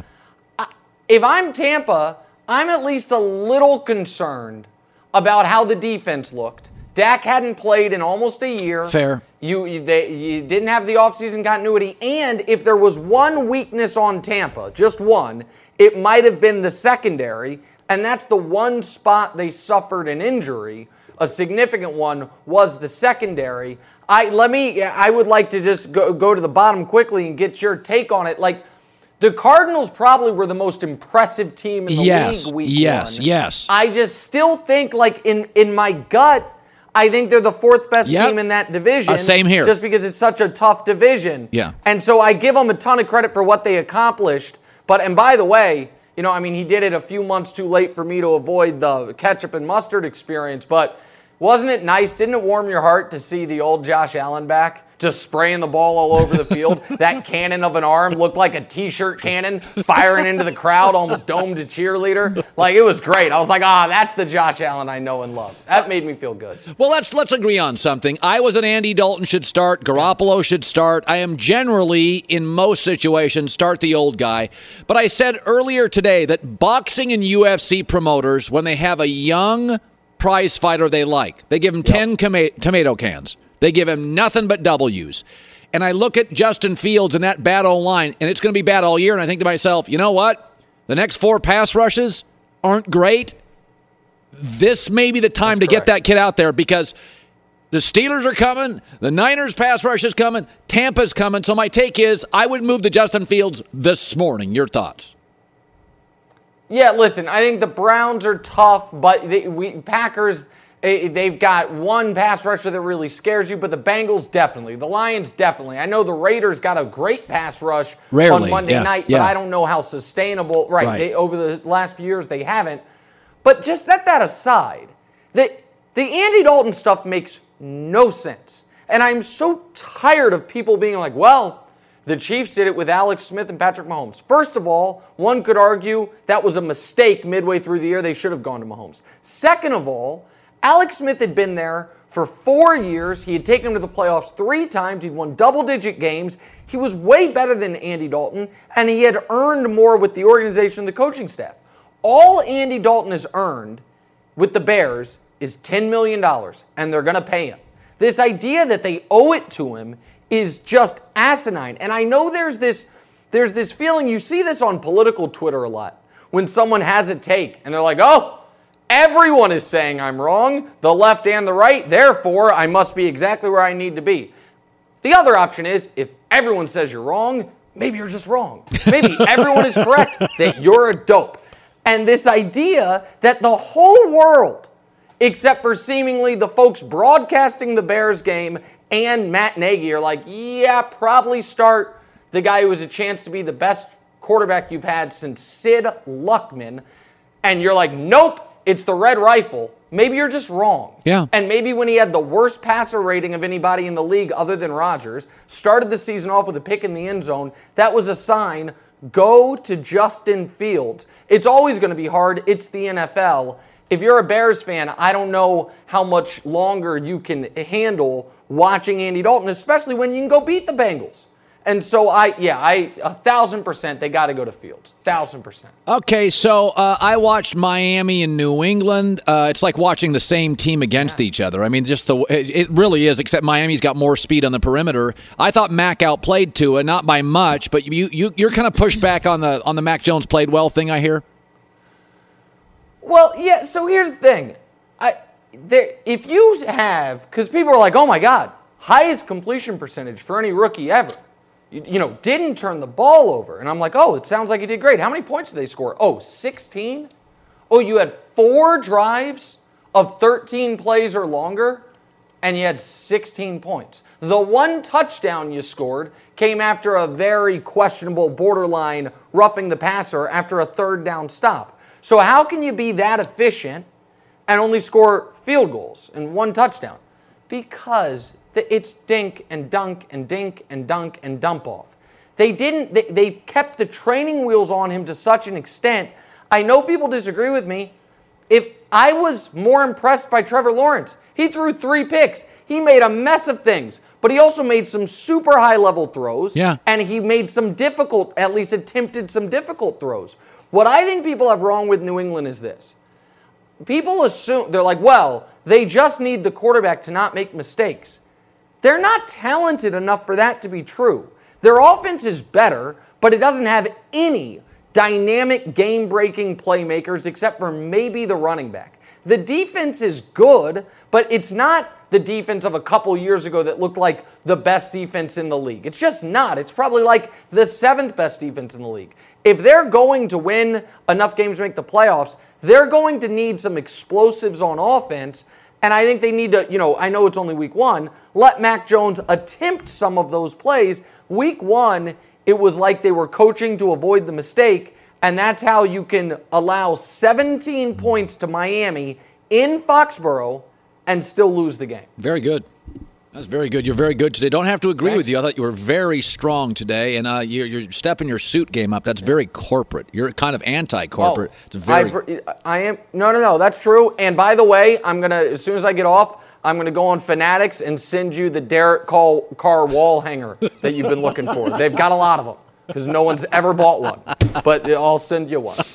If I'm Tampa, I'm at least a little concerned about how the defense looked. Dak hadn't played in almost a year. Fair. You you, they, you didn't have the offseason continuity. And if there was one weakness on Tampa, just one, it might have been the secondary. And that's the one spot they suffered an injury. A significant one was the secondary. I let me. I would like to just go, go to the bottom quickly and get your take on it. Like, the Cardinals probably were the most impressive team in the yes, league week yes, one. Yes, yes. I just still think, like, in, in my gut, I think they're the fourth best yep. team in that division. Uh, same here. Just because it's such a tough division. Yeah. And so I give them a ton of credit for what they accomplished. But, and by the way, you know, I mean, he did it a few months too late for me to avoid the ketchup and mustard experience. But wasn't it nice? Didn't it warm your heart to see the old Josh Allen back? Just spraying the ball all over the field. That cannon of an arm looked like a T-shirt cannon firing into the crowd, almost domed a cheerleader. Like, it was great. I was like, ah, that's the Josh Allen I know and love. That made me feel good. Well, let's let's agree on something. I was an Andy Dalton should start. Garoppolo should start. I am generally, in most situations, start the old guy. But I said earlier today that boxing and U F C promoters, when they have a young prize fighter they like, they give him ten yep. com- tomato cans. They give him nothing but W's. And I look at Justin Fields and that bad O-line, and it's going to be bad all year, and I think to myself, you know what? The next four pass rushes aren't great. This may be the time That's to correct. Get that kid out there because the Steelers are coming, the Niners pass rush is coming, Tampa's coming. So my take is I would move to Justin Fields this morning. Your thoughts? Yeah, listen, I think the Browns are tough, but the we, Packers... They've got one pass rusher that really scares you, but the Bengals definitely. The Lions definitely. I know the Raiders got a great pass rush Rarely, on Monday yeah, night, yeah. but I don't know how sustainable. Right, right. They, over the last few years, they haven't. But just set that aside. The, the Andy Dalton stuff makes no sense. And I'm so tired of people being like, well, the Chiefs did it with Alex Smith and Patrick Mahomes. First of all, one could argue that was a mistake midway through the year. They should have gone to Mahomes. Second of all, Alex Smith had been there for four years. He had taken him to the playoffs three times. He'd won double-digit games. He was way better than Andy Dalton, and he had earned more with the organization and the coaching staff. All Andy Dalton has earned with the Bears is ten million dollars, and they're going to pay him. This idea that they owe it to him is just asinine. And I know there's this, there's this feeling, you see this on political Twitter a lot, when someone has a take, and they're like, oh, everyone is saying I'm wrong, the left and the right, therefore I must be exactly where I need to be. The other option is, if everyone says you're wrong, maybe you're just wrong. Maybe everyone is correct that you're a dope. And this idea that the whole world, except for seemingly the folks broadcasting the Bears game and Matt Nagy, are like, yeah, probably start the guy who has a chance to be the best quarterback you've had since Sid Luckman. And you're like, nope. It's the red rifle. Maybe you're just wrong. Yeah. And maybe when he had the worst passer rating of anybody in the league other than Rodgers, started the season off with a pick in the end zone, that was a sign, go to Justin Fields. It's always going to be hard. It's the N F L. If you're a Bears fan, I don't know how much longer you can handle watching Andy Dalton, especially when you can go beat the Bengals. And so I, yeah, I a thousand percent they got to go to Fields, thousand percent. Okay, so uh, I watched Miami and New England. Uh, it's like watching the same team against yeah. each other. I mean, just the it, it really is. Except Miami's got more speed on the perimeter. I thought Mac outplayed Tua, not by much, but you you you're kind of pushed back on the on the Mac Jones played well thing. I hear. Well, yeah. So here's the thing, I there if you have because people are like, oh my God, highest completion percentage for any rookie ever. You know, didn't turn the ball over. And I'm like, oh, it sounds like he did great. How many points did they score? Oh, sixteen? Oh, you had four drives of thirteen plays or longer, and you had sixteen points. The one touchdown you scored came after a very questionable, borderline roughing the passer after a third down stop. So how can you be that efficient and only score field goals and one touchdown? Because it's dink and dunk and dink and dunk and dump off. They didn't, they, they kept the training wheels on him to such an extent. I know people disagree with me. If I was more impressed by Trevor Lawrence, he threw three picks. He made a mess of things, but he also made some super high level throws. Yeah. And he made some difficult, at least attempted some difficult throws. What I think people have wrong with New England is this. People assume, they're like, well, they just need the quarterback to not make mistakes. They're not talented enough for that to be true. Their offense is better, but it doesn't have any dynamic, game-breaking playmakers except for maybe the running back. The defense is good, but it's not the defense of a couple years ago that looked like the best defense in the league. It's just not. It's probably like the seventh best defense in the league. If they're going to win enough games to make the playoffs, they're going to need some explosives on offense. And I think they need to, you know, I know it's only week one, let Mac Jones attempt some of those plays. Week one, it was like they were coaching to avoid the mistake, and that's how you can allow seventeen points to Miami in Foxborough and still lose the game. Very good. That's very good. You're very good today. Don't have to agree Thanks. with you. I thought you were very strong today, and uh, you're, you're stepping your suit game up. That's very corporate. You're kind of anti-corporate. Oh, it's very. I've, I am. No, no, no. That's true. And by the way, I'm gonna as soon as I get off, I'm gonna go on Fanatics and send you the Derek Carr wall hanger that you've been looking for. They've got a lot of them because no one's ever bought one. But I'll send you one.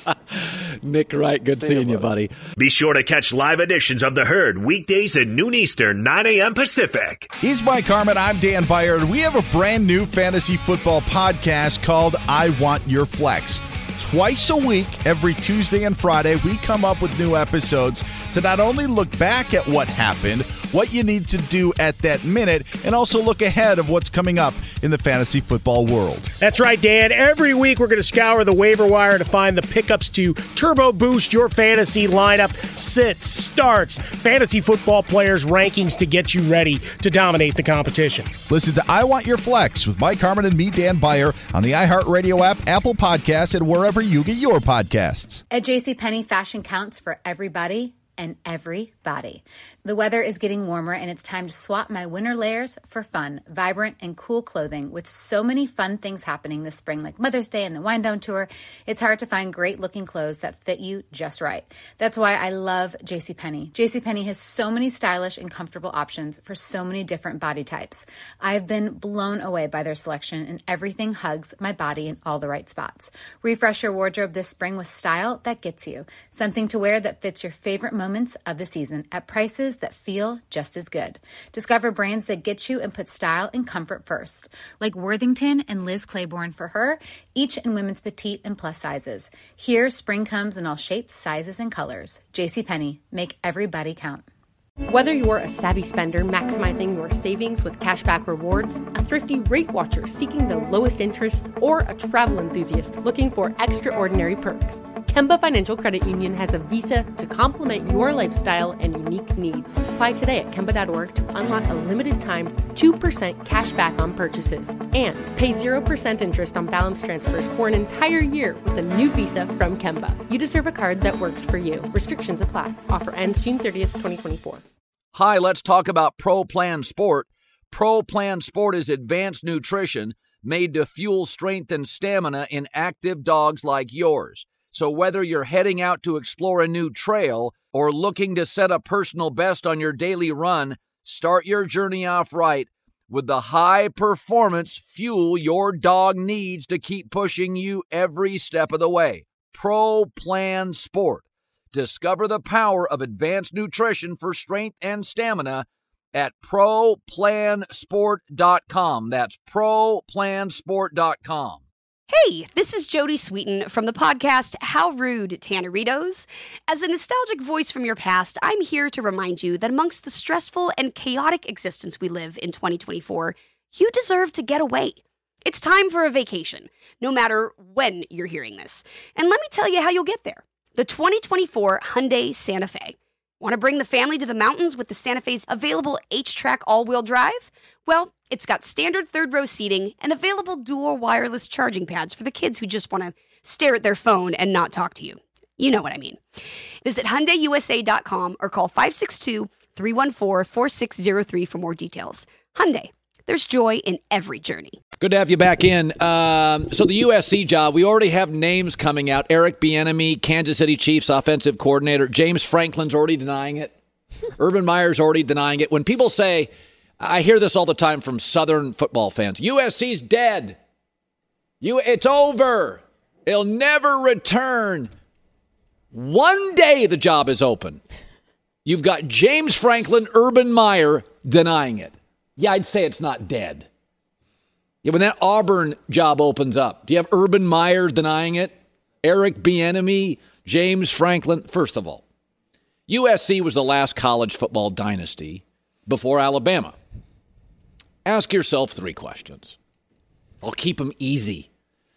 Nick Wright, good See seeing you, buddy. buddy. Be sure to catch live editions of The Herd weekdays at noon Eastern, nine a.m. Pacific. He's Mike Harmon. I'm Dan Beyer, and we have a brand new fantasy football podcast called I Want Your Flex. Twice a week, every Tuesday and Friday, we come up with new episodes to not only look back at what happened, what you need to do at that minute, and also look ahead of what's coming up in the fantasy football world. That's right, Dan. Every week we're going to scour the waiver wire to find the pickups to turbo boost your fantasy lineup, sits, starts, fantasy football players' rankings to get you ready to dominate the competition. Listen to I Want Your Flex with Mike Harmon and me, Dan Beyer, on the iHeartRadio app, Apple Podcasts, and wherever you get your podcasts. At JCPenney, fashion counts for everybody and everybody. The weather is getting warmer, and it's time to swap my winter layers for fun, vibrant, and cool clothing. With so many fun things happening this spring, like Mother's Day and the Wind Down Tour, it's hard to find great-looking clothes that fit you just right. That's why I love JCPenney. JCPenney has so many stylish and comfortable options for so many different body types. I've been blown away by their selection, and everything hugs my body in all the right spots. Refresh your wardrobe this spring with style that gets you. Something to wear that fits your favorite moments of the season at prices that feel just as good. Discover brands that get you and put style and comfort first, like Worthington and Liz Claiborne for her, each in women's petite and plus sizes. Here, spring comes in all shapes, sizes, and colors. JCPenney, make everybody count. Whether you're a savvy spender maximizing your savings with cashback rewards, a thrifty rate watcher seeking the lowest interest, or a travel enthusiast looking for extraordinary perks, Kemba Financial Credit Union has a visa to complement your lifestyle and unique needs. Apply today at Kemba dot org to unlock a limited time two percent cash back on purchases and pay zero percent interest on balance transfers for an entire year with a new visa from Kemba. You deserve a card that works for you. Restrictions apply. Offer ends June thirtieth, twenty twenty-four. Hi, let's talk about Pro Plan Sport. Pro Plan Sport is advanced nutrition made to fuel strength and stamina in active dogs like yours. So whether you're heading out to explore a new trail or looking to set a personal best on your daily run, start your journey off right with the high-performance fuel your dog needs to keep pushing you every step of the way. Pro Plan Sport. Discover the power of advanced nutrition for strength and stamina at pro plan sport dot com. That's pro plan sport dot com. Hey, this is Jody Sweeten from the podcast How Rude, Tanneritos. As a nostalgic voice from your past, I'm here to remind you that amongst the stressful and chaotic existence we live in twenty twenty-four, you deserve to get away. It's time for a vacation, no matter when you're hearing this. And let me tell you how you'll get there. The twenty twenty-four Hyundai Santa Fe. Want to bring the family to the mountains with the Santa Fe's available H-Track all-wheel drive? Well, it's got standard third-row seating and available dual wireless charging pads for the kids who just want to stare at their phone and not talk to you. You know what I mean. Visit Hyundai U S A dot com or call five six two, three one four, four six zero three for more details. Hyundai. There's joy in every journey. Good to have you back in. Um, so the U S C job, we already have names coming out. Eric Bieniemy, Kansas City Chiefs offensive coordinator. James Franklin's already denying it. Urban Meyer's already denying it. When people say, I hear this all the time from Southern football fans, U S C's dead. You, it's over. It'll never return. One day the job is open. You've got James Franklin, Urban Meyer denying it. Yeah, I'd say it's not dead. Yeah, when that Auburn job opens up, do you have Urban Meyer denying it? Eric Bieniemy, James Franklin? First of all, U S C was the last college football dynasty before Alabama. Ask yourself three questions. I'll keep them easy.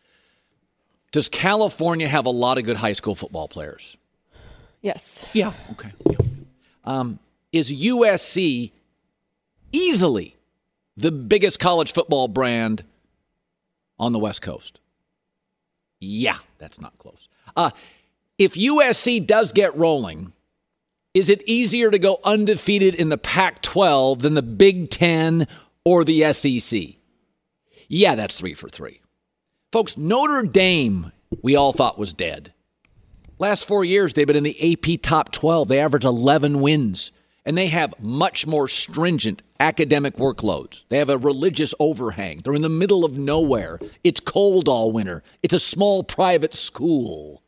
Does California have a lot of good high school football players? Yes. Yeah, okay. Yeah. Um, is U S C easily the biggest college football brand on the West Coast? Yeah, that's not close. Uh, if U S C does get rolling, is it easier to go undefeated in the Pac twelve than the Big Ten or the S E C? Yeah, that's three for three. Folks, Notre Dame, we all thought was dead. Last four years, they've been in the A P top twelve. They average eleven wins. And they have much more stringent academic workloads. They have a religious overhang. They're in the middle of nowhere. It's cold all winter. It's a small private school.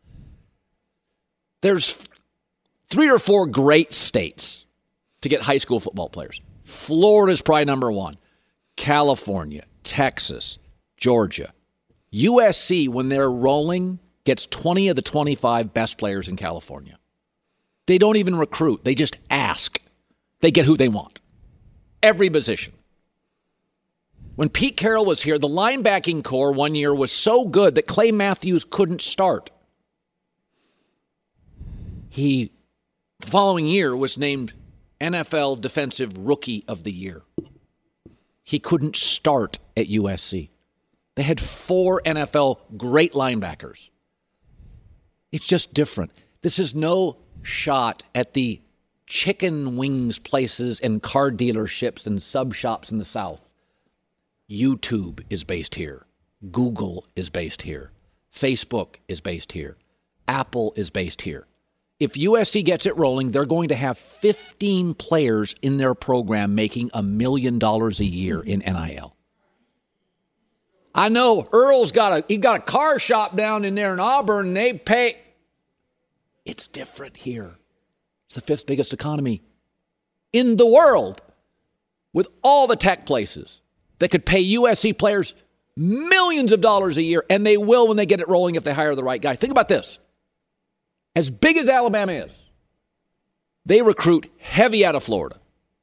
There's three or four great states to get high school football players. Florida's probably number one. California, Texas, Georgia. U S C, when they're rolling, gets twenty of the twenty-five best players in California. They don't even recruit. They just ask. They get who they want. Every position. When Pete Carroll was here, the linebacking core one year was so good that Clay Matthews couldn't start. He, the following year, was named N F L Defensive Rookie of the Year. He couldn't start at U S C. They had four N F L great linebackers. It's just different. This is no shot at the chicken wings places and car dealerships and sub shops in the South. YouTube is based here. Google is based here. Facebook is based here. Apple is based here. If U S C gets it rolling, they're going to have fifteen players in their program making a million dollars a year in N I L. I know Earl's got a he got a car shop down in there in Auburn, and they pay. It's different here. It's the fifth biggest economy in the world, with all the tech places that could pay U S C players millions of dollars a year, and they will when they get it rolling if they hire the right guy. Think about this. As big as Alabama is, they recruit heavy out of Florida.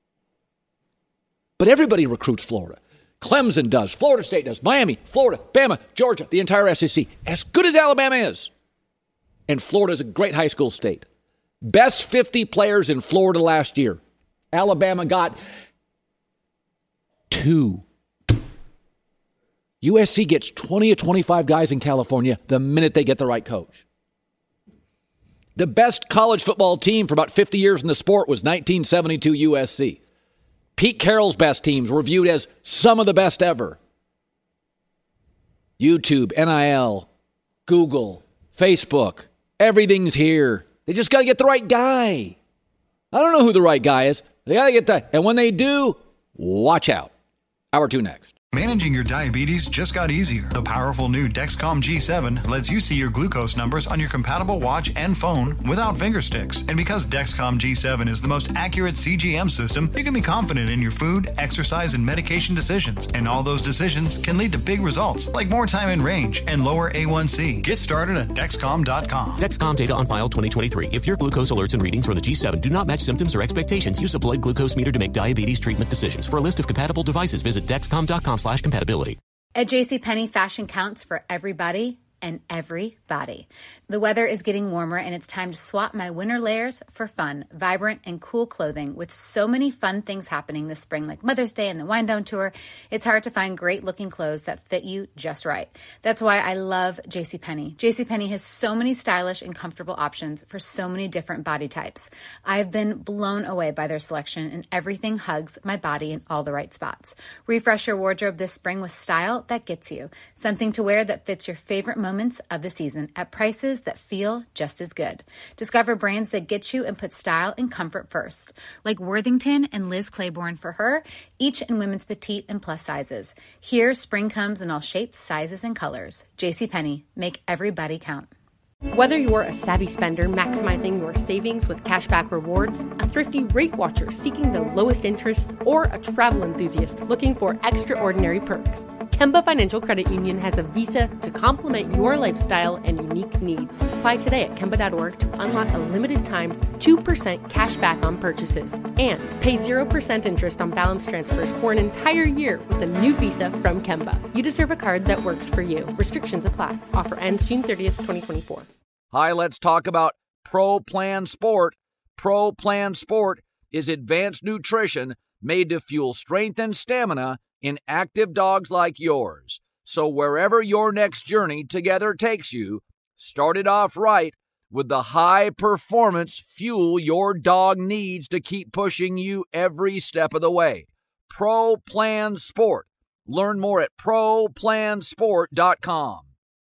But everybody recruits Florida. Clemson does, Florida State does, Miami, Florida, Bama, Georgia, the entire S E C. As good as Alabama is. And Florida is a great high school state. Best fifty players in Florida last year. Alabama got two. U S C gets twenty or twenty-five guys in California the minute they get the right coach. The best college football team for about fifty years in the sport was nineteen seventy-two U S C. Pete Carroll's best teams were viewed as some of the best ever. YouTube, N I L, Google, Facebook, everything's here. They just got to get the right guy. I don't know who the right guy is. They got to get that. And when they do, watch out. Hour two next. Managing your diabetes just got easier. The powerful new Dexcom G seven lets you see your glucose numbers on your compatible watch and phone without finger sticks. And because Dexcom G seven is the most accurate C G M system, you can be confident in your food, exercise, and medication decisions. And all those decisions can lead to big results, like more time in range and lower A one C. Get started at Dexcom dot com. Dexcom data on file twenty twenty-three. If your glucose alerts and readings from the G seven do not match symptoms or expectations, use a blood glucose meter to make diabetes treatment decisions. For a list of compatible devices, visit Dexcom dot com slash compatibility. At JCPenney, fashion counts for everybody and everybody. The weather is getting warmer and it's time to swap my winter layers for fun, vibrant, and cool clothing. With so many fun things happening this spring, like Mother's Day and the Wind Down Tour, it's hard to find great looking clothes that fit you just right. That's why I love JCPenney. JCPenney has so many stylish and comfortable options for so many different body types. I've been blown away by their selection, and everything hugs my body in all the right spots. Refresh your wardrobe this spring with style that gets you. Something to wear that fits your favorite moments of the season at prices that feel just as good. Discover brands that get you and put style and comfort first, like Worthington and Liz Claiborne for her, each in women's petite and plus sizes. Here, spring comes in all shapes, sizes, and colors. JCPenney, make everybody count. Whether you're a savvy spender maximizing your savings with cashback rewards, a thrifty rate watcher seeking the lowest interest, or a travel enthusiast looking for extraordinary perks, Kemba Financial Credit Union has a visa to complement your lifestyle and unique needs. Apply today at Kemba dot org to unlock a limited time two percent cash back on purchases and pay zero percent interest on balance transfers for an entire year with a new visa from Kemba. You deserve a card that works for you. Restrictions apply. Offer ends June thirtieth, twenty twenty-four. Hi, let's talk about Pro Plan Sport. Pro Plan Sport is advanced nutrition made to fuel strength and stamina in active dogs like yours. So wherever your next journey together takes you, start it off right with the high performance fuel your dog needs to keep pushing you every step of the way. Pro Plan Sport. Learn more at pro plan sport dot com.